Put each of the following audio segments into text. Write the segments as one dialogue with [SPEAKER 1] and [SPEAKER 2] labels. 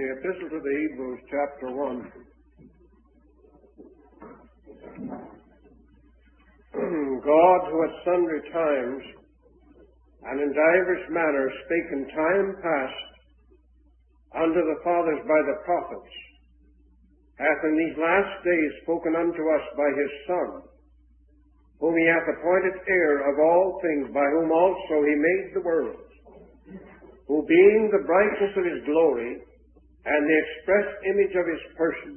[SPEAKER 1] the Epistle to the Hebrews, chapter 1. God, who at sundry times and in divers manners spake in time past unto the fathers by the prophets, hath in these last days spoken unto us by his Son, whom he hath appointed heir of all things, by whom also he made the world, who being the brightness of his glory, and the express image of his person,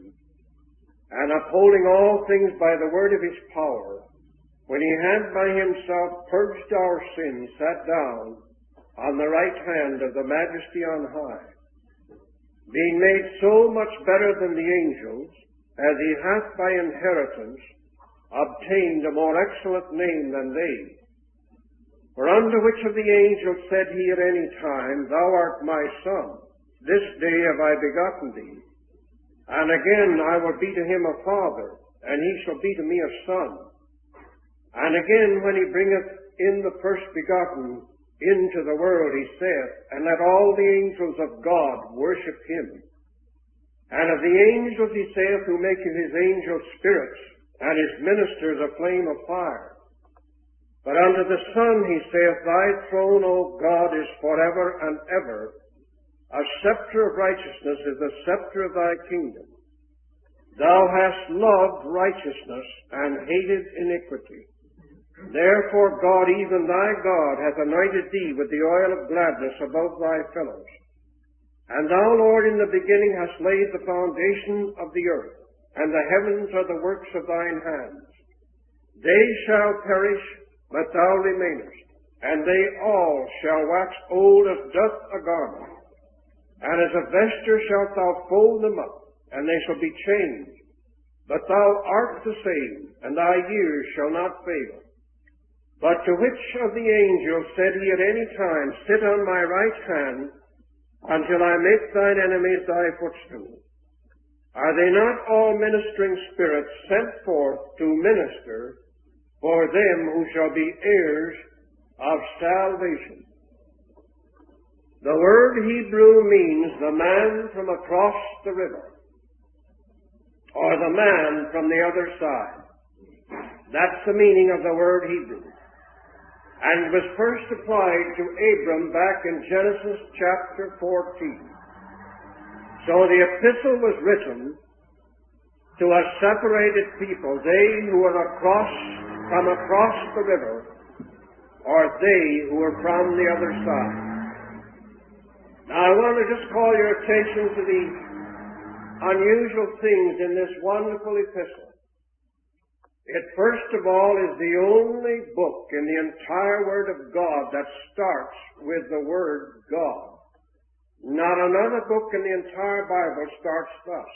[SPEAKER 1] and upholding all things by the word of his power, when he had by himself purged our sins, sat down on the right hand of the Majesty on high, being made so much better than the angels, as he hath by inheritance obtained a more excellent name than they. For unto which of the angels said he at any time, Thou art my Son, this day have I begotten thee? And again, I will be to him a father, and he shall be to me a son. And again, when he bringeth in the first begotten into the world, he saith, And let all the angels of God worship him. And of the angels he saith, Who maketh his angels spirits, and his ministers a flame of fire. But unto the Son he saith, Thy throne, O God, is forever and ever. A scepter of righteousness is the scepter of thy kingdom. Thou hast loved righteousness and hated iniquity. Therefore God, even thy God, hath anointed thee with the oil of gladness above thy fellows. And thou, Lord, in the beginning hast laid the foundation of the earth, and the heavens are the works of thine hands. They shall perish, but thou remainest, and they all shall wax old as doth a garment. And as a vesture shalt thou fold them up, and they shall be changed. But thou art the same, and thy years shall not fail. But to which of the angels said he at any time, Sit on my right hand, until I make thine enemies thy footstool? Are they not all ministering spirits sent forth to minister for them who shall be heirs of salvation? The word Hebrew means the man from across the river, or the man from the other side. That's the meaning of the word Hebrew. And it was first applied to Abram back in Genesis chapter 14. So the epistle was written to a separated people, they who are from across the river, or they who are from the other side. Now I want to just call your attention to the unusual things in this wonderful epistle. It first of all is the only book in the entire Word of God that starts with the word God. Not another book in the entire Bible starts thus.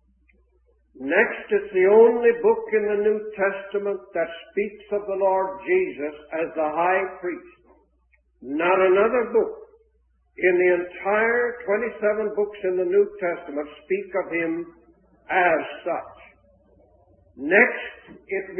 [SPEAKER 1] Next, it's the only book in the New Testament that speaks of the Lord Jesus as the high priest. Not another book in the entire 27 books in the New Testament speak of him as such. Next,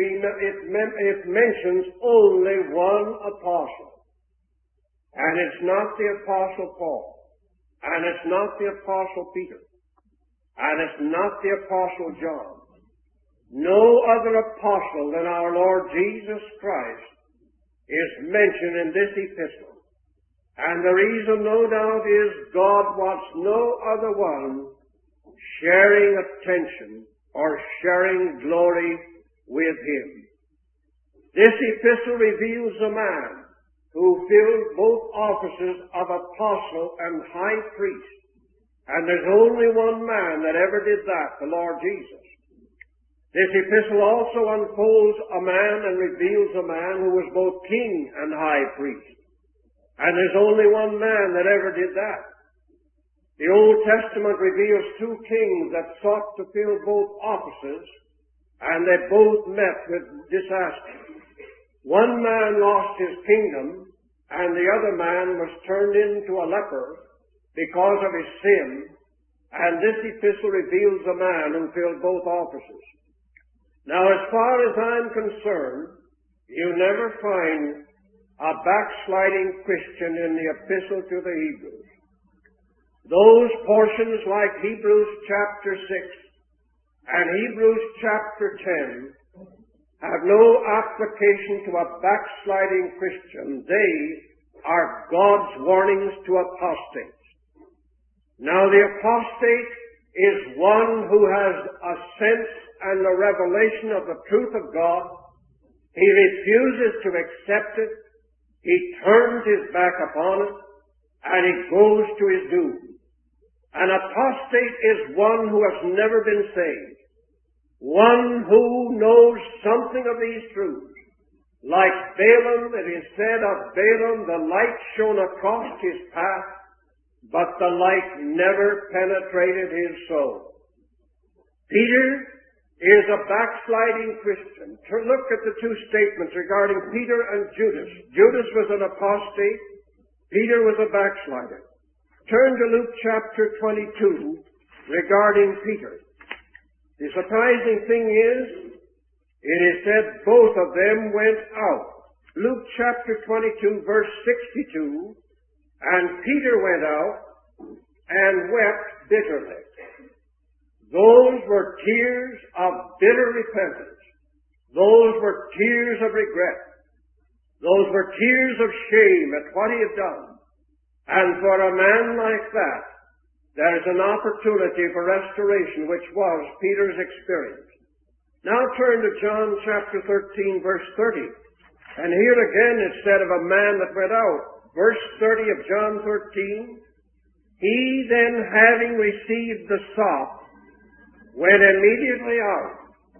[SPEAKER 1] it mentions only one apostle. And it's not the Apostle Paul. And it's not the Apostle Peter. And it's not the Apostle John. No other apostle than our Lord Jesus Christ is mentioned in this epistle. And the reason, no doubt, is God wants no other one sharing attention or sharing glory with him. This epistle reveals a man who filled both offices of apostle and high priest. And there's only one man that ever did that, the Lord Jesus. This epistle also unfolds a man and reveals a man who was both king and high priest. And there's only one man that ever did that. The Old Testament reveals two kings that sought to fill both offices, and they both met with disaster. One man lost his kingdom, and the other man was turned into a leper because of his sin, and this epistle reveals a man who filled both offices. Now, as far as I'm concerned, you never find a backsliding Christian in the epistle to the Hebrews. Those portions like Hebrews chapter 6 and Hebrews chapter 10 have no application to a backsliding Christian. They are God's warnings to apostates. Now the apostate is one who has a sense and a revelation of the truth of God. He refuses to accept it. He turns his back upon it, and he goes to his doom. An apostate is one who has never been saved, one who knows something of these truths. Like Balaam, it is said of Balaam, the light shone across his path, but the light never penetrated his soul. Peter is a backsliding Christian. Look at the two statements regarding Peter and Judas. Judas was an apostate. Peter was a backslider. Turn to Luke chapter 22 regarding Peter. The surprising thing is, it is said both of them went out. Luke chapter 22 verse 62, and Peter went out and wept bitterly. Those were tears of bitter repentance. Those were tears of regret. Those were tears of shame at what he had done. And for a man like that, there is an opportunity for restoration, which was Peter's experience. Now turn to John chapter 13, verse 30. And here again it's said of a man that went out. Verse 30 of John 13, he then, having received the sop, went immediately out.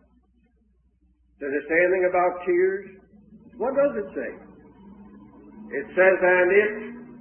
[SPEAKER 1] Does it say anything about tears? What does it say? It says, and it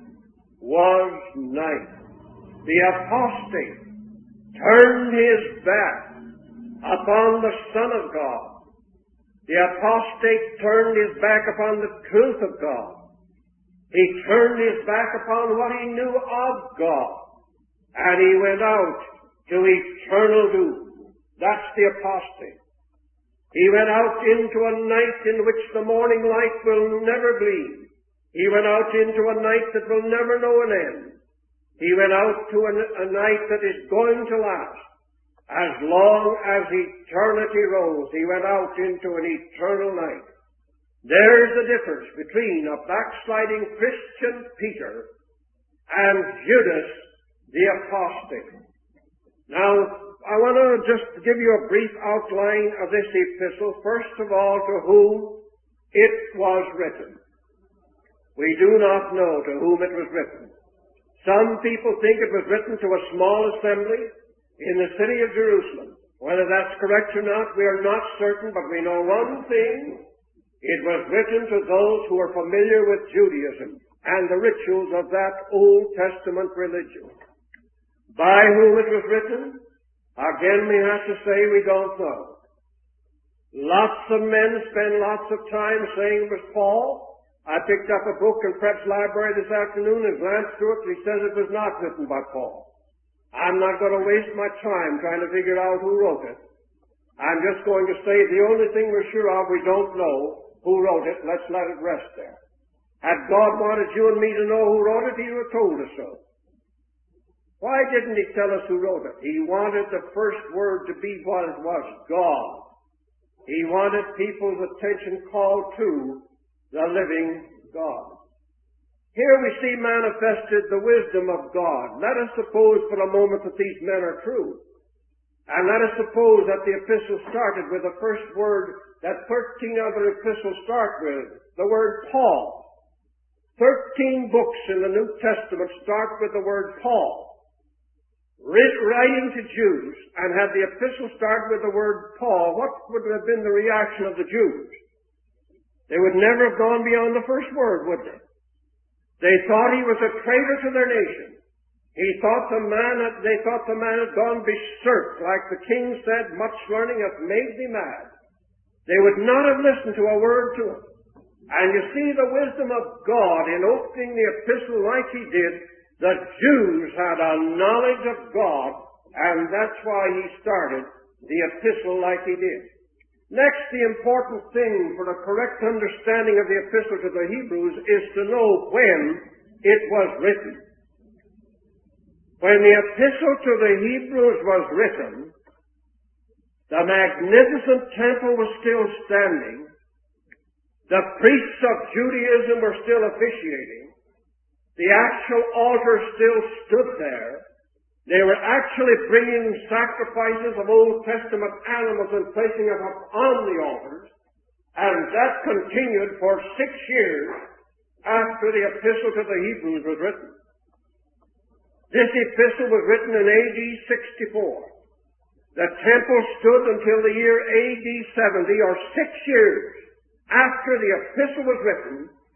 [SPEAKER 1] was night. The apostate turned his back upon the Son of God. The apostate turned his back upon the truth of God. He turned his back upon what he knew of God. And he went out to eternal doom. That's the apostate. He went out into a night in which the morning light will never gleam. He went out into a night that will never know an end. He went out to a night that is going to last. As long as eternity rolls, he went out into an eternal night. There's the difference between a backsliding Christian Peter and Judas the apostate. Now, I want to just give you a brief outline of this epistle. First of all, to whom it was written. We do not know to whom it was written. Some people think it was written to a small assembly in the city of Jerusalem. Whether that's correct or not, we are not certain, but we know one thing. It was written to those who are familiar with Judaism and the rituals of that Old Testament religion. By whom it was written, again we have to say we don't know. Lots of men spend lots of time saying it was Paul. I picked up a book in Prepp's library this afternoon and glanced through it, and he says it was not written by Paul. I'm not going to waste my time trying to figure out who wrote it. I'm just going to say the only thing we're sure of, we don't know who wrote it. Let's let it rest there. Had God wanted you and me to know who wrote it, he would have told us so. Why didn't he tell us who wrote it? He wanted the first word to be what it was, God. He wanted people's attention called to the living God. Here we see manifested the wisdom of God. Let us suppose for a moment that these men are true. And let us suppose that the epistle started with the first word that 13 other epistles start with, the word Paul. 13 books in the New Testament start with the word Paul. Writing to Jews, and had the epistle start with the word Paul, what would have been the reaction of the Jews? They would never have gone beyond the first word, would they? They thought he was a traitor to their nation. They thought the man had gone berserk, like the king said, much learning hath made me mad. They would not have listened to a word to him. And you see the wisdom of God in opening the epistle like he did. The Jews had a knowledge of God, and that's why he started the epistle like he did. Next, the important thing for a correct understanding of the epistle to the the Hebrews is to know when it was written. when the epistle to the Hebrews was written, the magnificent temple was still standing. The priests of Judaism were still officiating. The actual altar still stood there. They were actually bringing sacrifices of Old Testament animals and placing them up on the altars. And that continued for 6 years after the epistle to the Hebrews was written. This epistle was written in AD 64. The temple stood until the year AD 70, or 6 years after the epistle was written.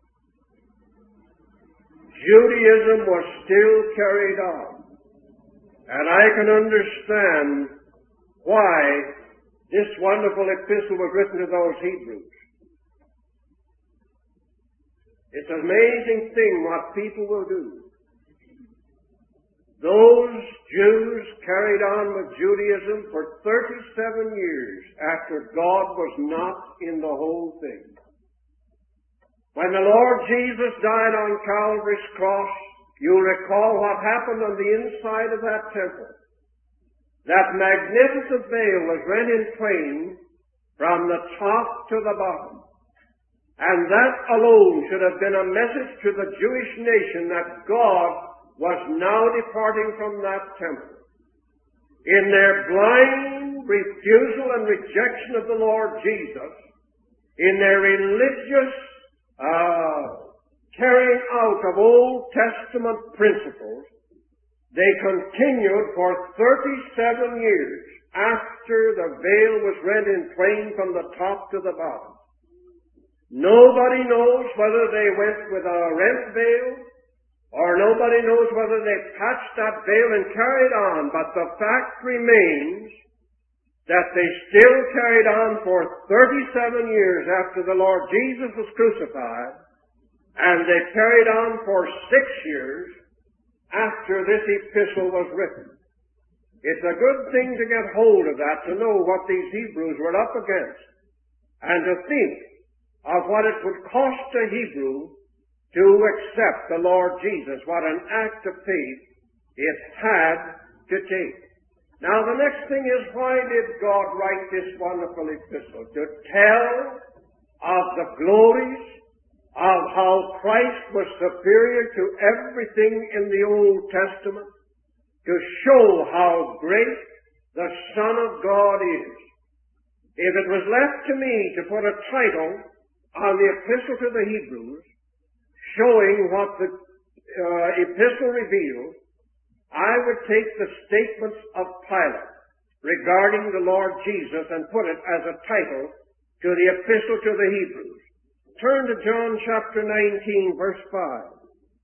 [SPEAKER 1] Judaism was still carried on. And I can understand why this wonderful epistle was written to those Hebrews. It's an amazing thing what people will do. Those Jews carried on with Judaism for 37 years after God was not in the whole thing. When the Lord Jesus died on Calvary's cross, you'll recall what happened on the inside of that temple. That magnificent veil was rent in twain from the top to the bottom. And that alone should have been a message to the Jewish nation that God was now departing from that temple. In their blind refusal and rejection of the Lord Jesus, in their religious carrying out of Old Testament principles, they continued for 37 years after the veil was rent in twain from the top to the bottom. Nobody knows whether they went with a rent veil, or nobody knows whether they patched that veil and carried on, but the fact remains that they still carried on for 37 years after the Lord Jesus was crucified, and they carried on for 6 years after this epistle was written. It's a good thing to get hold of that, to know what these Hebrews were up against, and to think of what it would cost a Hebrew to accept the Lord Jesus, what an act of faith it had to take. Now the next thing is, why did God write this wonderful epistle? To tell of the glories of how Christ was superior to everything in the Old Testament, to show how great the Son of God is. If it was left to me to put a title on the epistle to the Hebrews, showing what the epistle reveals, I would take the statements of Pilate regarding the Lord Jesus and put it as a title to the epistle to the Hebrews. Turn to John chapter 19, verse 5.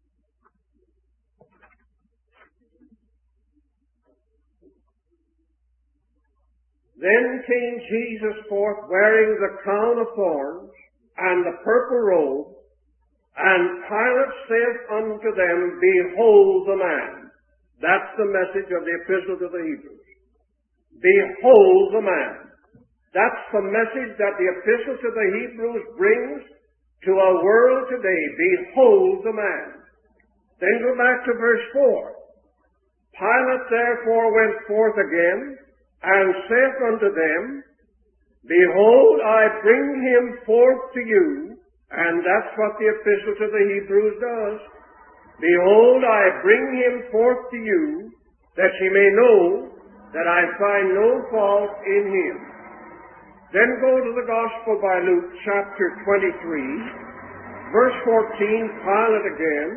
[SPEAKER 1] Then came Jesus forth wearing the crown of thorns and the purple robe, and Pilate saith unto them, Behold the man. That's the message of the epistle to the Hebrews. Behold the man. That's the message that the epistle to the Hebrews brings to a world today. Behold the man. Then go back to verse 4. Pilate therefore went forth again, and saith unto them, Behold, I bring him forth to you. And that's what the epistle to the Hebrews does. Behold, I bring him forth to you, that ye may know that I find no fault in him. Then go to the Gospel by Luke, chapter 23, verse 14, Pilate again.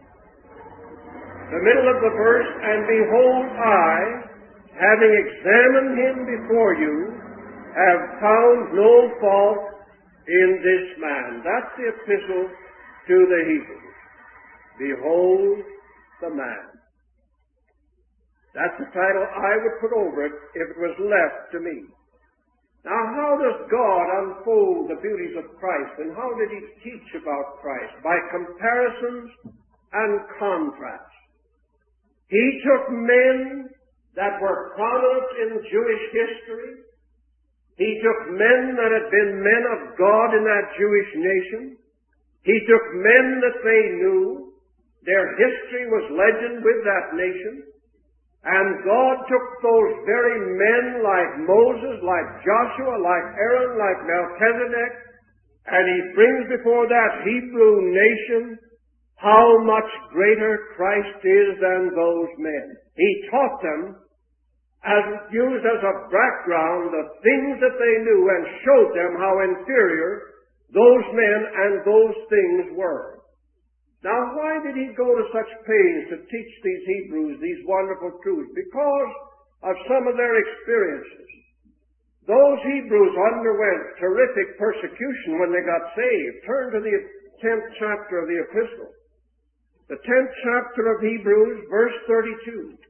[SPEAKER 1] The middle of the verse, And behold, I, having examined him before you, have found no fault in this man. That's the epistle to the Hebrews. Behold the man. That's the title I would put over it if it was left to me. Now, how does God unfold the beauties of Christ, and how did he teach about Christ? By comparisons and contrasts. He took men that were prominent in Jewish history. He took men that had been men of God in that Jewish nation. He took men that they knew. Their history was legend with that nation. And God took those very men like Moses, like Joshua, like Aaron, like Melchizedek, and He brings before that Hebrew nation how much greater Christ is than those men. He taught them, and used as a background the things that they knew, and showed them how inferior those men and those things were. Now, why did He go to such pains to teach these Hebrews these wonderful truths? Because of some of their experiences. Those Hebrews underwent terrific persecution when they got saved. Turn to the 10th chapter of the epistle. The 10th chapter of Hebrews, verse 32.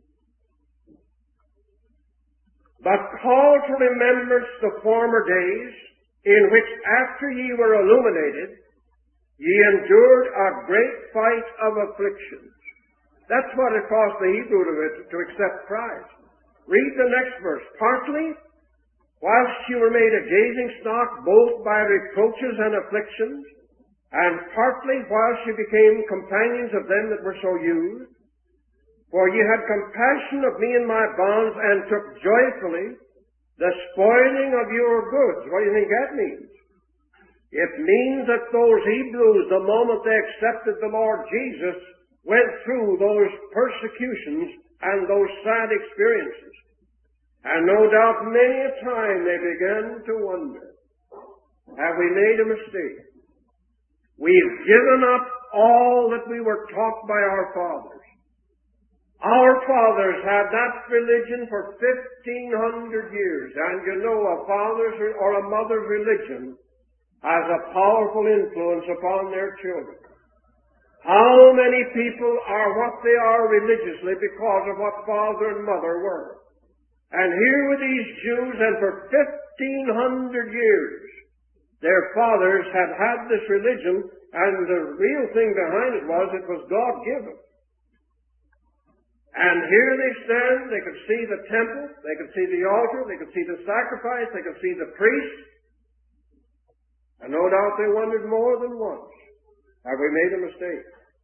[SPEAKER 1] But call to remembrance the former days, in which after ye were illuminated, ye endured a great fight of afflictions. That's what it cost the Hebrew to accept Christ. Read the next verse. Partly, whilst ye were made a gazing stock both by reproaches and afflictions, and partly whilst ye became companions of them that were so used, for ye had compassion of me in my bonds, and took joyfully the spoiling of your goods. What do you think that means? It means that those Hebrews, the moment they accepted the Lord Jesus, went through those persecutions and those sad experiences. And no doubt many a time they began to wonder, have we made a mistake? We've given up all that we were taught by our fathers. Our fathers had that religion for 1,500 years, and you know a father's or a mother's religion has a powerful influence upon their children. How many people are what they are religiously because of what father and mother were? And here were these Jews, and for 1,500 years their fathers had this religion, and the real thing behind it was God-given. And here they stand, they could see the temple, they could see the altar, they could see the sacrifice, they could see the priest. And no doubt they wondered more than once, have we made a mistake?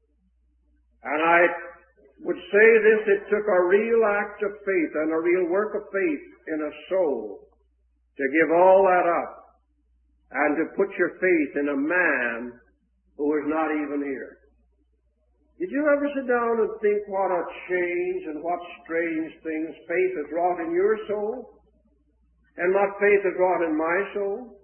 [SPEAKER 1] And I would say this, it took a real act of faith and a real work of faith in a soul to give all that up and to put your faith in a man who is not even here. Did you ever sit down and think what a change and what strange things faith has wrought in your soul? And what faith has wrought in my soul?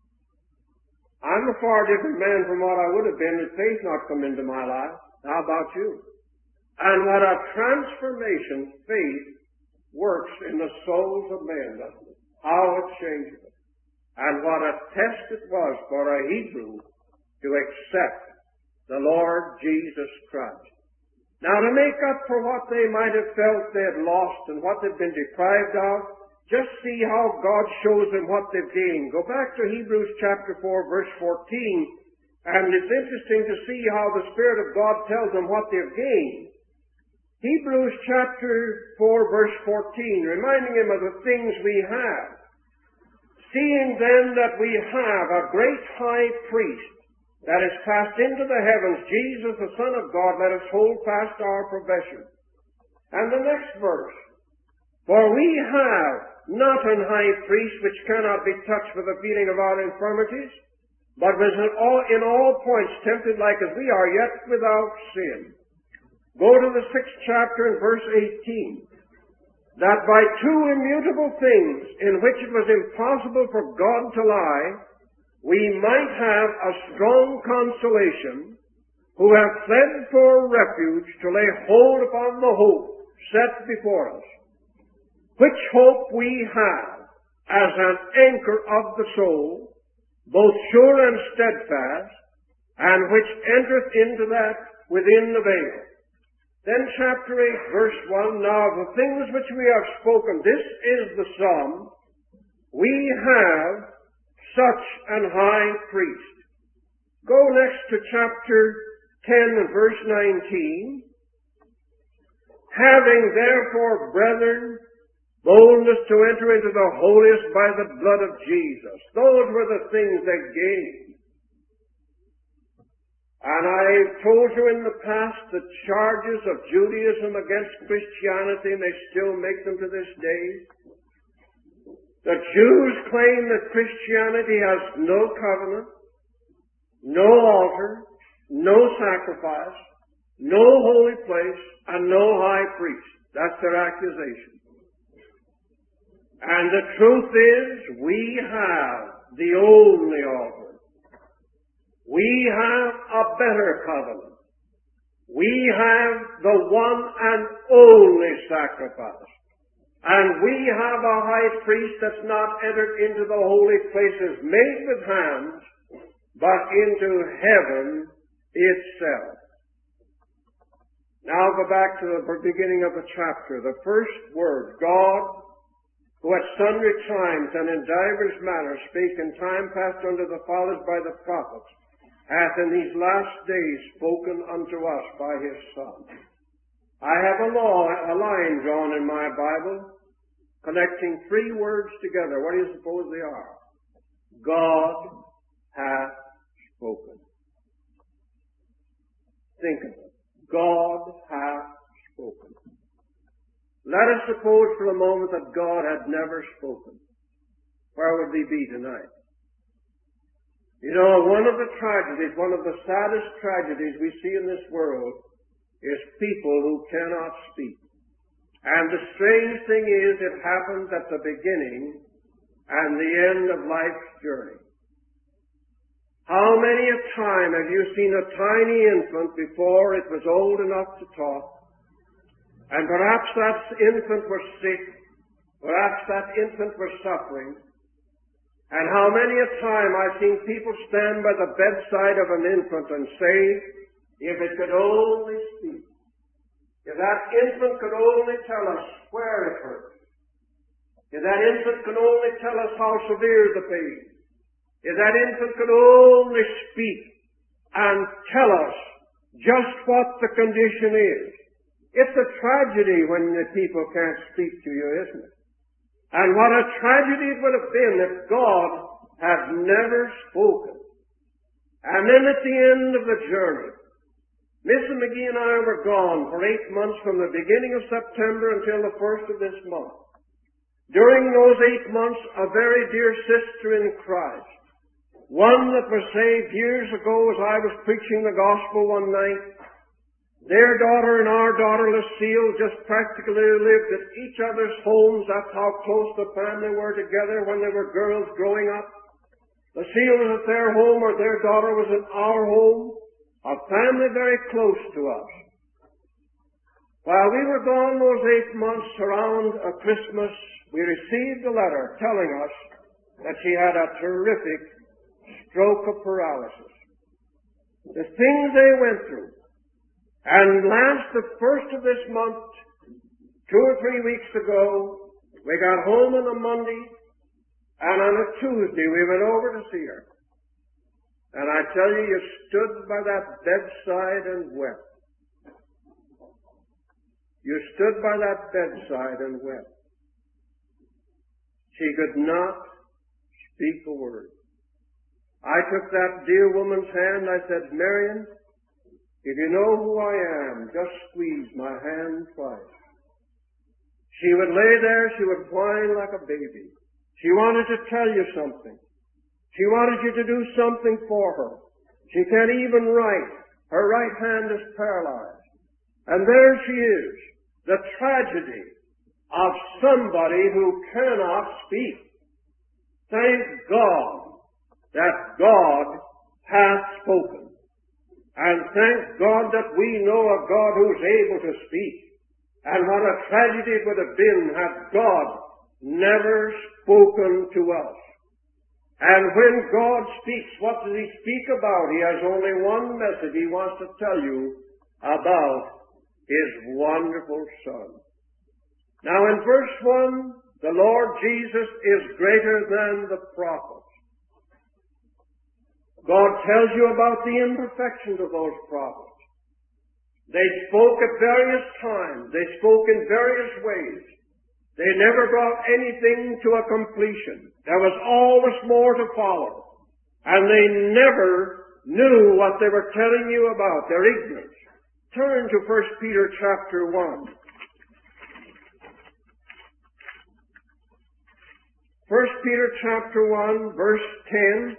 [SPEAKER 1] I'm a far different man from what I would have been had faith not come into my life. How about you? And what a transformation faith works in the souls of men, doesn't it? How it changes them. And what a test it was for a Hebrew to accept the Lord Jesus Christ. Now, to make up for what they might have felt they had lost and what they'd been deprived of, just see how God shows them what they've gained. Go back to Hebrews chapter 4, verse 14, and it's interesting to see how the Spirit of God tells them what they've gained. Hebrews chapter 4, verse 14, reminding them of the things we have. Seeing then that we have a great high priest that is passed into the heavens, Jesus the Son of God, let us hold fast our profession. And the next verse, for we have not an high priest which cannot be touched with the feeling of our infirmities, but was in all points tempted like as we are, yet without sin. Go to the 6th chapter and verse 18. That by two immutable things in which it was impossible for God to lie, we might have a strong consolation, who have fled for refuge to lay hold upon the hope set before us, which hope we have as an anchor of the soul, both sure and steadfast, and which entereth into that within the veil. Then chapter 8, verse 1, now the things which we have spoken, this is the sum, we have such an high priest. Go next to chapter 10 and verse 19. Having therefore, brethren, boldness to enter into the holiest by the blood of Jesus. Those were the things they gained. And I've told you in the past that charges of Judaism against Christianity, and they still make them to this day. The Jews claim that Christianity has no covenant, no altar, no sacrifice, no holy place, and no high priest. That's their accusation. And the truth is, we have the only altar. We have a better covenant. We have the one and only sacrifice. And we have a high priest that's not entered into the holy places made with hands, but into heaven itself. Now go back to the beginning of the chapter. The first word, God, who at sundry times and in divers manners spake in time past unto the fathers by the prophets, hath in these last days spoken unto us by his Son. I have a line drawn in my Bible connecting three words together. What do you suppose they are? God hath spoken. Think of it. God hath spoken. Let us suppose for a moment that God had never spoken. Where would we be tonight? You know, one of the tragedies, one of the saddest tragedies we see in this world is people who cannot speak. And the strange thing is, it happens at the beginning and the end of life's journey. How many a time have you seen a tiny infant before it was old enough to talk? And perhaps that infant was sick, perhaps that infant was suffering. And how many a time I've seen people stand by the bedside of an infant and say, if it could only speak, if that infant could only tell us where it hurts, if that infant could only tell us how severe the pain, if that infant could only speak and tell us just what the condition is. It's a tragedy when the people can't speak to you, isn't it? And what a tragedy it would have been if God had never spoken. And then at the end of the journey, Mrs. McGee and I were gone for 8 months from the beginning of September until the 1st of this month. During those 8 months, a very dear sister in Christ, one that was saved years ago as I was preaching the gospel one night, their daughter and our daughter Lucille just practically lived at each other's homes. That's how close the family were together when they were girls growing up. Lucille was at their home or their daughter was at our home. A family very close to us. While we were gone those 8 months around Christmas, we received a letter telling us that she had a terrific stroke of paralysis. The things they went through. And the first of this month, 2 or 3 weeks ago, we got home on a Monday, and on a Tuesday we went over to see her. And I tell you stood by that bedside and wept. You stood by that bedside and wept. She could not speak a word. I took that dear woman's hand. I said, Marion, if you know who I am, just squeeze my hand twice. She would lay there. She would whine like a baby. She wanted to tell you something. She wanted you to do something for her. She can't even write. Her right hand is paralyzed. And there she is, the tragedy of somebody who cannot speak. Thank God that God hath spoken. And thank God that we know a God who's able to speak. And what a tragedy it would have been had God never spoken to us. And when God speaks, what does He speak about? He has only one message He wants to tell you about His wonderful Son. Now in verse 1, the Lord Jesus is greater than the prophets. God tells you about the imperfections of those prophets. They spoke at various times. They spoke in various ways. They never brought anything to a completion. There was always more to follow. And they never knew what they were telling you about, their ignorance. Turn to 1 Peter chapter 1. 1 Peter chapter 1, verse 10,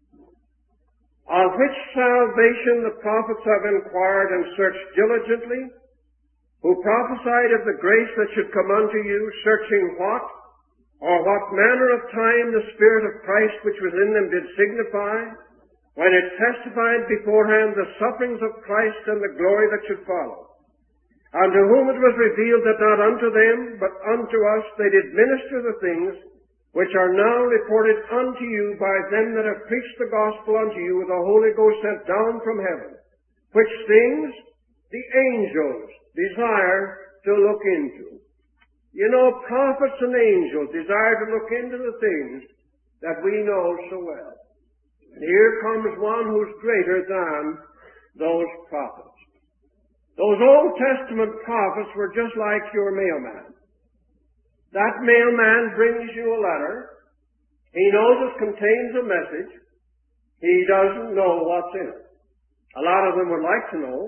[SPEAKER 1] of which salvation the prophets have inquired and searched diligently, who prophesied of the grace that should come unto you, searching what, or what manner of time the Spirit of Christ which was in them did signify, when it testified beforehand the sufferings of Christ and the glory that should follow. Unto whom it was revealed that not unto them, but unto us they did minister the things which are now reported unto you by them that have preached the gospel unto you with the Holy Ghost sent down from heaven, which things the angels desire to look into. You know, prophets and angels desire to look into the things that we know so well. And here comes one who's greater than those prophets. Those Old Testament prophets were just like your mailman. That mailman brings you a letter. He knows it contains a message. He doesn't know what's in it. A lot of them would like to know.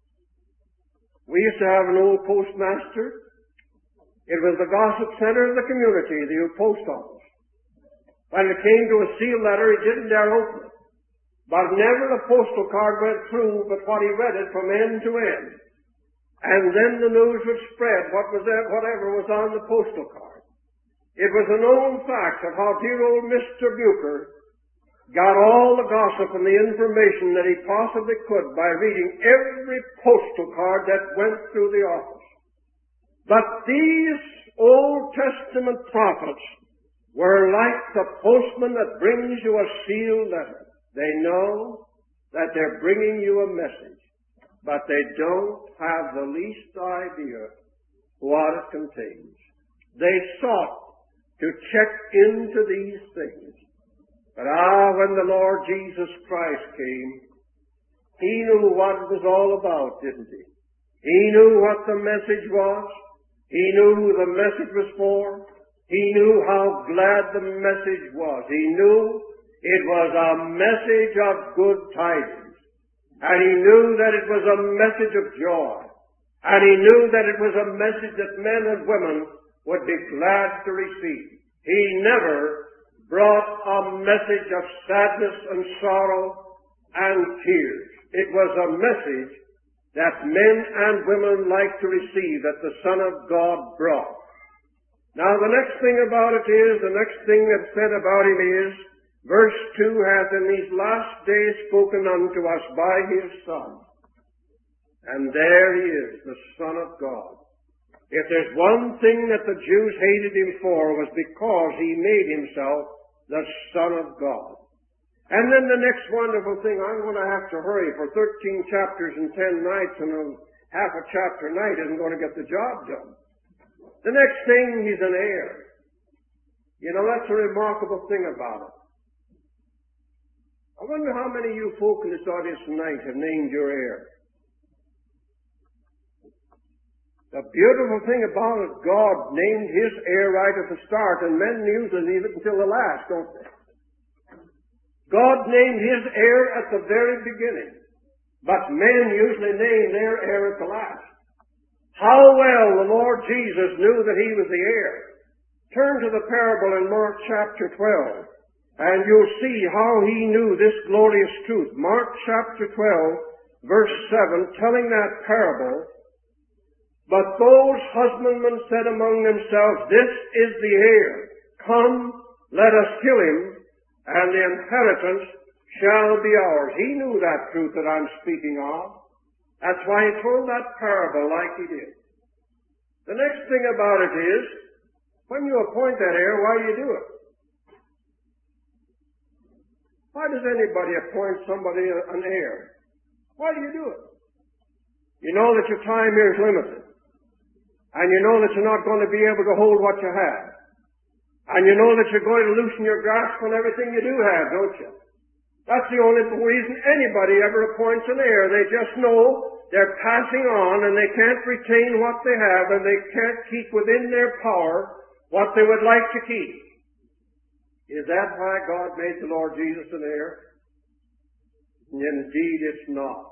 [SPEAKER 1] We used to have an old postmaster. It was the gossip center of the community, the old post office. When it came to a sealed letter, he didn't dare open it. But never a postal card went through but what he read it from end to end. And then the news would spread whatever was on the postal card. It was a known fact of how dear old Mr. Bucher got all the gossip and the information that he possibly could by reading every postal card that went through the office. But these Old Testament prophets were like the postman that brings you a sealed letter. They know that they're bringing you a message, but they don't have the least idea what it contains. They sought to check into these things. But when the Lord Jesus Christ came, He knew what it was all about, didn't He? He knew what the message was. He knew who the message was for. He knew how glad the message was. He knew it was a message of good tidings. And He knew that it was a message of joy. And He knew that it was a message that men and women would be glad to receive. He never brought a message of sadness and sorrow and tears. It was a message that men and women like to receive, that the Son of God brought. Now the next thing that's said about Him is, verse 2 hath in these last days spoken unto us by His Son. And there He is, the Son of God. If there's one thing that the Jews hated Him for, was because He made Himself the Son of God. And then the next wonderful thing, I'm going to have to hurry, for 13 chapters and 10 nights and half a chapter a night isn't going to get the job done. The next thing, He's an heir. You know, that's a remarkable thing about it. I wonder how many of you folk in this audience tonight have named your heir. The beautiful thing about it, God named His heir right at the start, and men usually leave it until the last, don't they? God named His heir at the very beginning, but men usually name their heir at the last. How well the Lord Jesus knew that He was the heir. Turn to the parable in Mark chapter 12. And you'll see how He knew this glorious truth. Mark chapter 12, verse 7, telling that parable. But those husbandmen said among themselves, This is the heir. Come, let us kill him, and the inheritance shall be ours. He knew that truth that I'm speaking of. That's why He told that parable like He did. The next thing about it is, when you appoint that heir, why do you do it? Why does anybody appoint somebody an heir? Why do you do it? You know that your time here is limited. And you know that you're not going to be able to hold what you have. And you know that you're going to loosen your grasp on everything you do have, don't you? That's the only reason anybody ever appoints an heir. They just know they're passing on and they can't retain what they have and they can't keep within their power what they would like to keep. Is that why God made the Lord Jesus an heir? Indeed, it's not.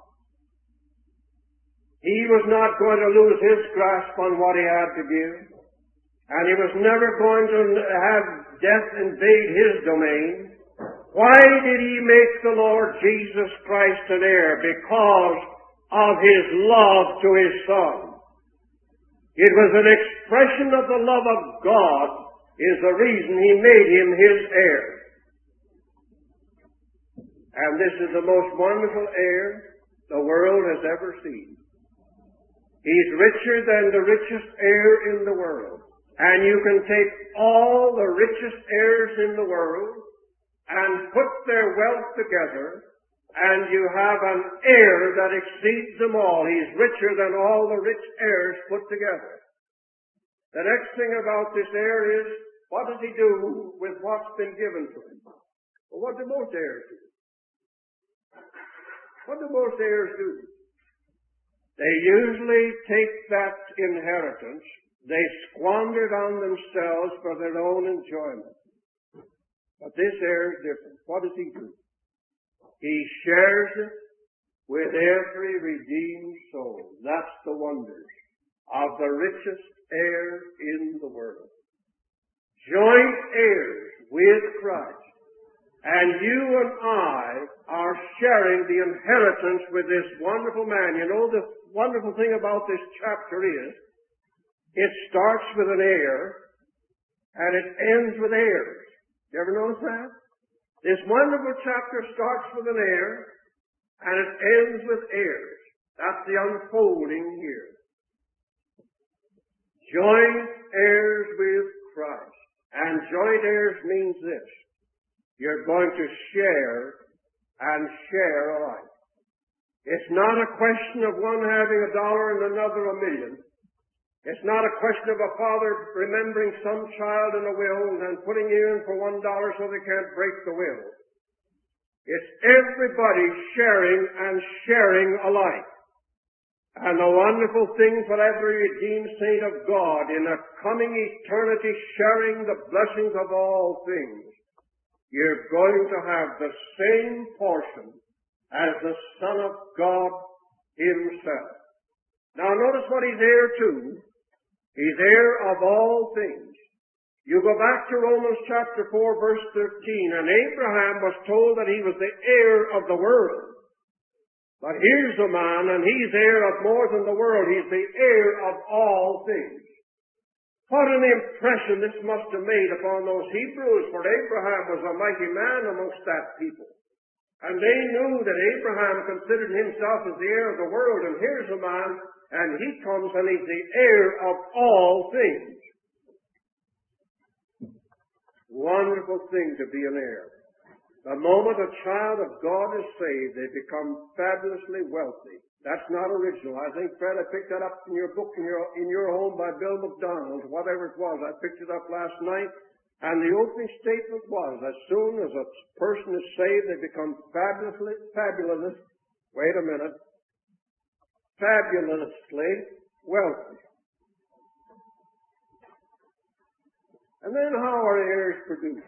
[SPEAKER 1] He was not going to lose his grasp on what he had to give, and he was never going to have death invade his domain. Why did he make the Lord Jesus Christ an heir? Because of his love to his Son. It was an expression of the love of God is the reason he made him his heir. And this is the most wonderful heir the world has ever seen. He's richer than the richest heir in the world. And you can take all the richest heirs in the world and put their wealth together, and you have an heir that exceeds them all. He's richer than all the rich heirs put together. The next thing about this heir is, what does he do with what's been given to him? Well, what do most heirs do? What do most heirs do? They usually take that inheritance, they squander it on themselves for their own enjoyment. But this heir is different. What does he do? He shares it with every redeemed soul. That's the wonders of the richest heir in the world. Joint heirs with Christ. And you and I are sharing the inheritance with this wonderful man. You know, the wonderful thing about this chapter is, it starts with an heir, and it ends with heirs. You ever notice that? This wonderful chapter starts with an heir, and it ends with heirs. That's the unfolding here. Joint heirs with Christ. And joint heirs means this. You're going to share and share alike. It's not a question of one having $1 and another $1,000,000. It's not a question of a father remembering some child in a will and putting in for $1 so they can't break the will. It's everybody sharing and sharing alike. And the wonderful thing for every redeemed saint of God in a coming eternity sharing the blessings of all things, you're going to have the same portion as the Son of God himself. Now notice what he's heir to. He's heir of all things. You go back to Romans chapter 4, verse 13, and Abraham was told that he was the heir of the world. But here's a man, and he's heir of more than the world. He's the heir of all things. What an impression this must have made upon those Hebrews, for Abraham was a mighty man amongst that people. And they knew that Abraham considered himself as the heir of the world, and here's a man, and he comes and he's the heir of all things. Wonderful thing to be an heir. The moment a child of God is saved, they become fabulously wealthy. That's not original. I think, Fred, I picked that up in your book in your home by Bill McDonald, whatever it was. I picked it up last night, and the opening statement was, as soon as a person is saved, they become fabulously wealthy. And then how are heirs produced?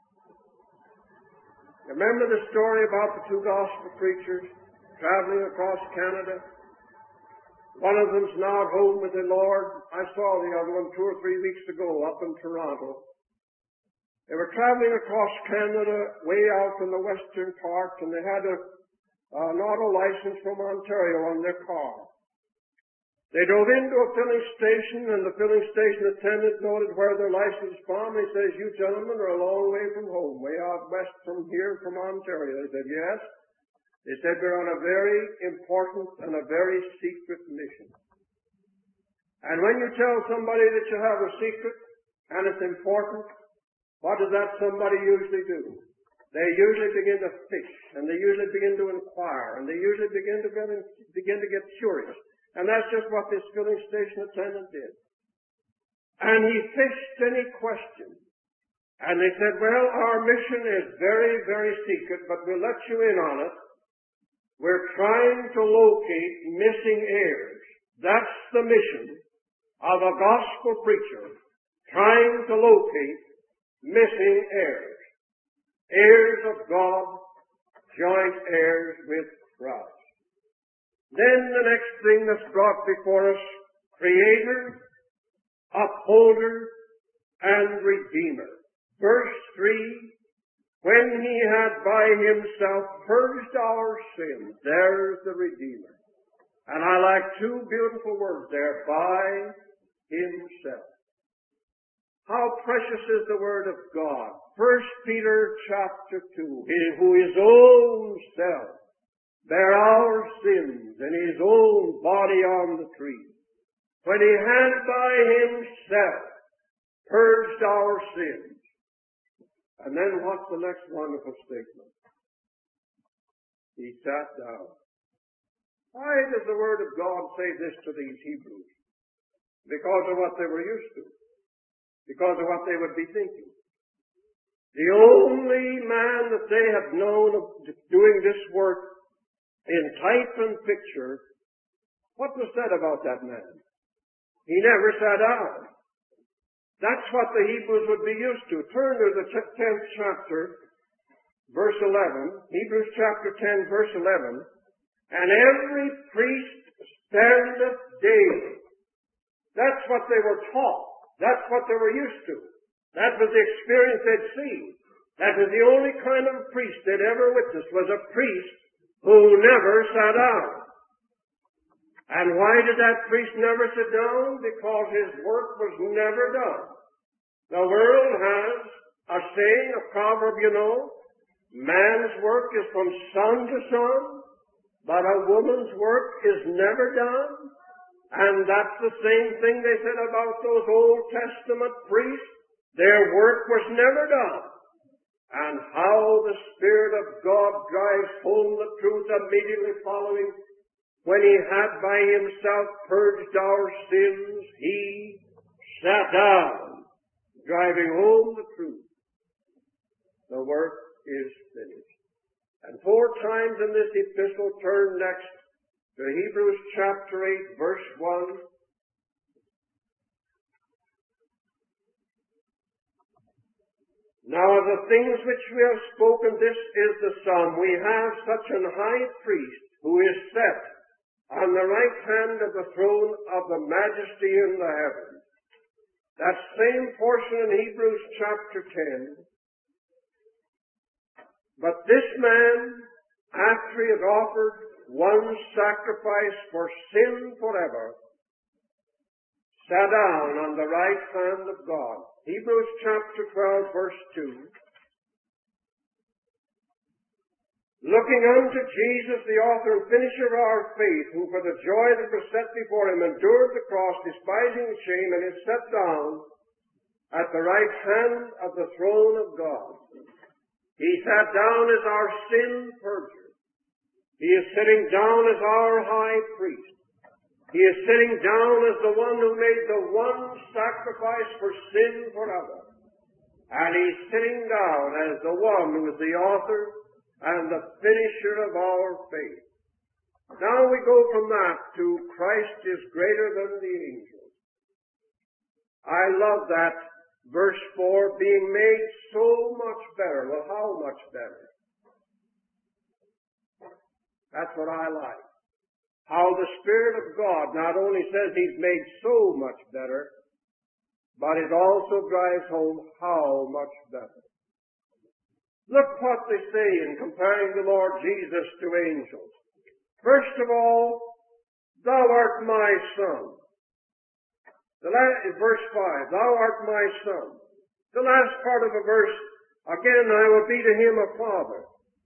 [SPEAKER 1] Remember the story about the two gospel preachers traveling across Canada? One of them's now at home with the Lord. I saw the other one 2 or 3 weeks ago up in Toronto. They were traveling across Canada way out in the western part, and they had an auto license from Ontario on their car. They drove into a filling station, and the filling station attendant noted where their license was from. He says, "You gentlemen are a long way from home, way out west from here, from Ontario." They said, "Yes." They said, "We're on a very important and a very secret mission." And when you tell somebody that you have a secret and it's important, what does that somebody usually do? They usually begin to fish, and they usually begin to inquire, and they usually begin to get curious. And that's just what this filling station attendant did. And he fished and he questioned. And they said, "Well, our mission is very, very secret, but we'll let you in on it. We're trying to locate missing heirs." That's the mission of a gospel preacher, trying to locate missing heirs. Heirs of God, joint heirs with Christ. Then the next thing that's brought before us, Creator, Upholder, and Redeemer. Verse 3, when He had by Himself purged our sins, there's the Redeemer. And I like two beautiful words there, by Himself. How precious is the Word of God. 1 Peter chapter 2, who His own self bare our sins in His own body on the tree, when He had by Himself purged our sins. And then what's the next wonderful statement? He sat down. Why does the Word of God say this to these Hebrews? Because of what they were used to. Because of what they would be thinking. The only man that they had known of doing this work in type and picture, what was said about that man? He never sat down. That's what the Hebrews would be used to. Turn to the 10th chapter, verse 11. Hebrews chapter 10, verse 11. And every priest standeth daily. That's what they were taught. That's what they were used to. That was the experience they'd seen. That was the only kind of priest they'd ever witnessed, was a priest who never sat down. And why did that priest never sit down? Because his work was never done. The world has a saying, a proverb, you know, man's work is from sun to sun, but a woman's work is never done. And that's the same thing they said about those Old Testament priests. Their work was never done. And how the Spirit of God drives home the truth immediately following, when He had by Himself purged our sins, He sat down, driving home the truth. The work is finished. And 4 times in this epistle, turn next to Hebrews chapter 8, verse 1. Now of the things which we have spoken, this is the sum. We have such an high priest who is set on the right hand of the throne of the majesty in the heavens. That same portion in Hebrews chapter 10. But this man, after he had offered one sacrifice for sin forever, sat down on the right hand of God. Hebrews chapter 12, verse 2. Looking unto Jesus, the author and finisher of our faith, who for the joy that was set before Him endured the cross, despising the shame, and is set down at the right hand of the throne of God. He sat down as our sin purger. He is sitting down as our high priest. He is sitting down as the one who made the one sacrifice for sin forever. And He's sitting down as the one who is the author and the finisher of our faith. Now we go from that to Christ is greater than the angels. I love that verse 4, being made so much better. Well, how much better? That's what I like. How the Spirit of God not only says He's made so much better, but it also drives home how much better. Look what they say in comparing the Lord Jesus to angels. First of all, Thou art my Son. Verse 5, Thou art my Son. The last part of the verse, again, I will be to Him a Father.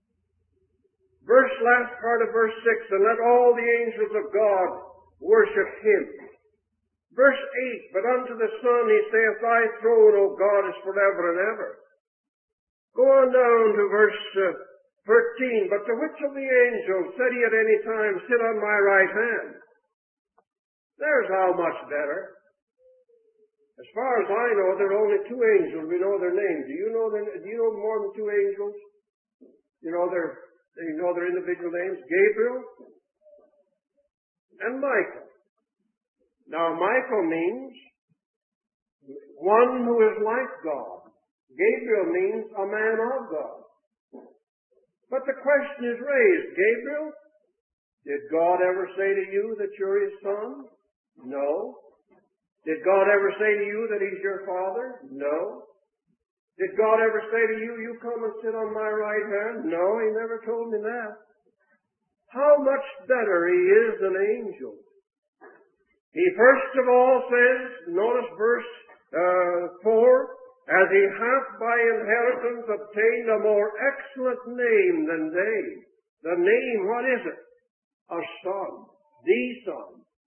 [SPEAKER 1] Last part of verse 6, and let all the angels of God worship Him. Verse 8, but unto the Son He saith, Thy throne, O God, is forever and ever. Go on down to verse 13, but to which of the angels said He at any time, Sit on my right hand? There's how much better. As far as I know, there are only 2 angels. We know their names. Do you know more than 2 angels? You know their individual names? Gabriel and Michael. Now, Michael means one who is like God. Gabriel means a man of God. But the question is raised, Gabriel, did God ever say to you that you're His son? No. Did God ever say to you that He's your Father? No. Did God ever say to you, you come and sit on my right hand? No, He never told me that. How much better He is than angels. He first of all says, notice verse 4, as he hath by inheritance obtained a more excellent name than they. The name, what is it? A son. The Son.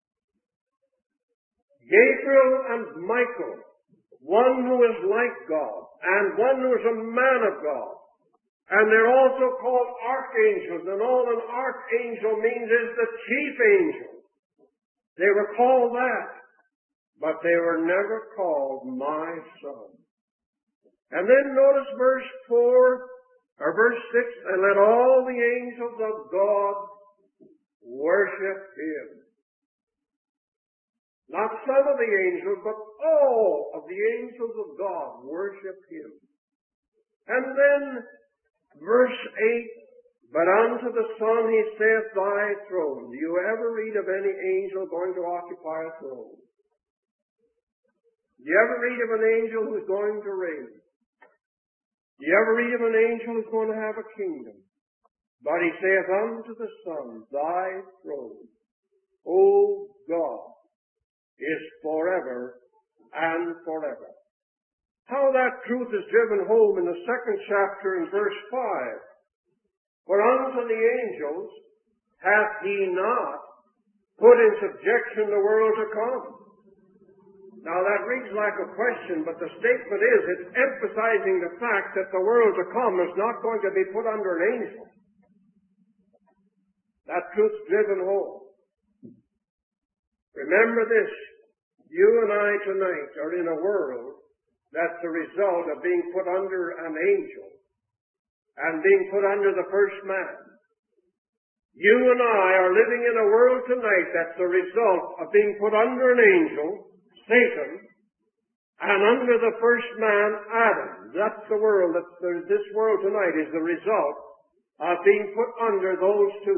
[SPEAKER 1] Gabriel and Michael, one who is like God, and one who is a man of God. And they're also called archangels, and all an archangel means is the chief angel. They were called that, but they were never called my son. And then notice verse 4, or verse 6, and let all the angels of God worship Him. Not some of the angels, but all of the angels of God worship Him. And then verse 8, but unto the Son He saith, thy throne. Do you ever read of any angel going to occupy a throne? Do you ever read of an angel who's going to reign? Do you ever read of an angel who's going to have a kingdom? But He saith unto the Son, thy throne, O God, is forever and forever. How that truth is driven home in the second chapter in verse 5. For unto the angels hath He not put in subjection the world to come. Now that reads like a question, but the statement is, it's emphasizing the fact that the world to come is not going to be put under an angel. That truth's driven home. Remember this, you and I tonight are in a world that's the result of being put under an angel and being put under the first man. You and I are living in a world tonight that's the result of being put under an angel, Satan, and under the first man, Adam. That's the world, this world tonight is the result of being put under those two.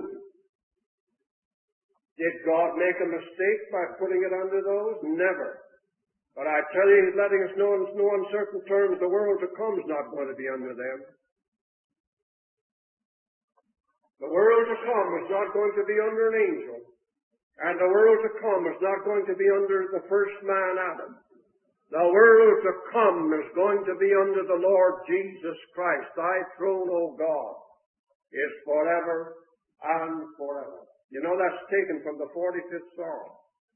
[SPEAKER 1] Did God make a mistake by putting it under those? Never. But I tell you, He's letting us know in no uncertain terms the world to come is not going to be under them. The world to come is not going to be under an angel. And the world to come is not going to be under the first man, Adam. The world to come is going to be under the Lord Jesus Christ. Thy throne, O God, is forever and forever. You know that's taken from the 45th Psalm.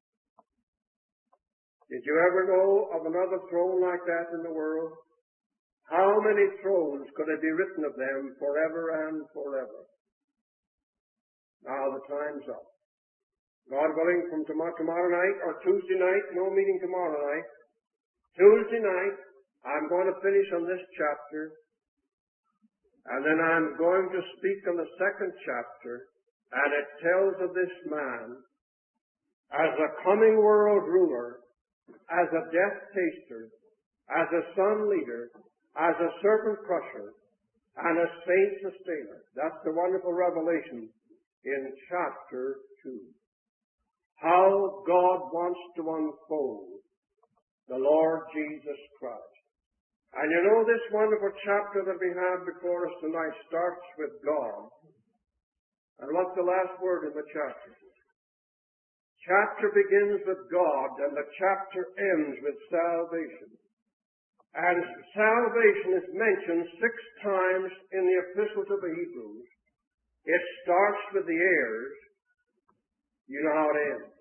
[SPEAKER 1] Did you ever know of another throne like that in the world? How many thrones could it be written of them forever and forever? Now the time's up. God willing, from tomorrow night or Tuesday night, no meeting tomorrow night. Tuesday night, I'm going to finish on this chapter, and then I'm going to speak on the second chapter. And it tells of this man as a coming world ruler, as a death taster, as a son leader, as a serpent crusher, and a saint sustainer. That's the wonderful revelation in chapter 2. How God wants to unfold the Lord Jesus Christ. And you know this wonderful chapter that we have before us tonight starts with God. And what's the last word in the chapter? Chapter begins with God, and the chapter ends with salvation. And salvation is mentioned 6 times in the Epistle to the Hebrews. It starts with the heirs. You know how it ends.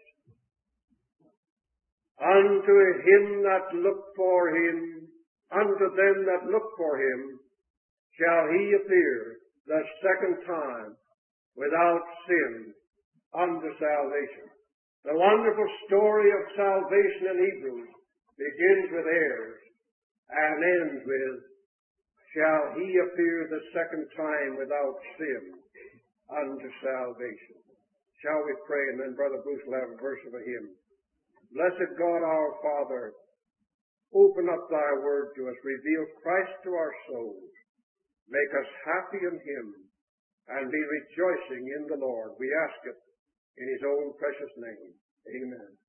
[SPEAKER 1] Unto him that look for Him, unto them that look for Him, shall He appear the second time, without sin, unto salvation. The wonderful story of salvation in Hebrews begins with heirs and ends with, shall He appear the second time without sin unto salvation. Shall we pray, and then Brother Bruce will have a verse of a hymn. Blessed God our Father, open up Thy word to us, reveal Christ to our souls, make us happy in Him, and be rejoicing in the Lord. We ask it in His own precious name. Amen.